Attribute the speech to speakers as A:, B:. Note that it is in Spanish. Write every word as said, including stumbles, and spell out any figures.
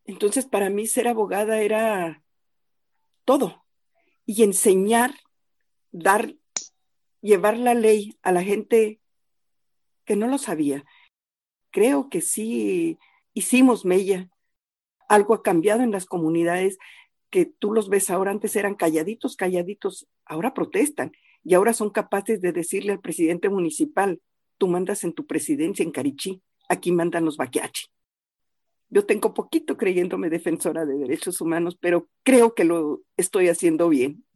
A: Entonces, para mí ser abogada era todo. Y enseñar, dar, llevar la ley a la gente que no lo sabía. Creo que sí hicimos mella. Algo ha cambiado en las comunidades que tú los ves ahora, antes eran calladitos, calladitos, ahora protestan y ahora son capaces de decirle al presidente municipal, tú mandas en tu presidencia en Carichí, aquí mandan los Baquiachi. Yo tengo poquito creyéndome defensora de derechos humanos, pero creo que lo estoy haciendo bien.